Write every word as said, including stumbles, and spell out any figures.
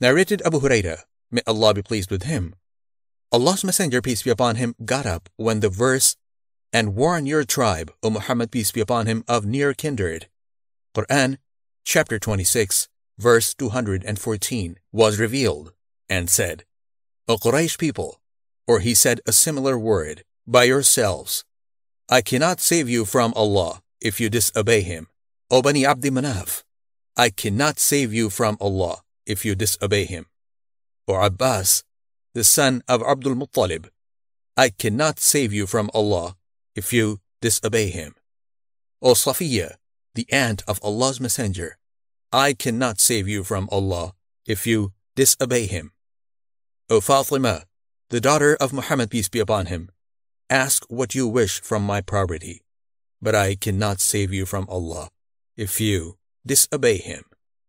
Narrated Abu Hurairah, may Allah be pleased with him. Allah's Messenger, peace be upon him, got up when the verse, "And warn your tribe, O Muhammad, peace be upon him, of near kindred," Quran, chapter twenty-six, verse two hundred fourteen, was revealed, and said, "O Quraysh people," or he said a similar word, "by yourselves, I cannot save you from Allah if you disobey him. O Bani Abdi Manaf, I cannot save you from Allah if you disobey him. O Abbas, the son of Abdul Muttalib, I cannot save you from Allah if you disobey him. O Safiya, the aunt of Allah's Messenger, I cannot save you from Allah if you disobey him. O Fatima, the daughter of Muhammad, peace be upon him, ask what you wish from my property, but I cannot save you from Allah if you disobey him."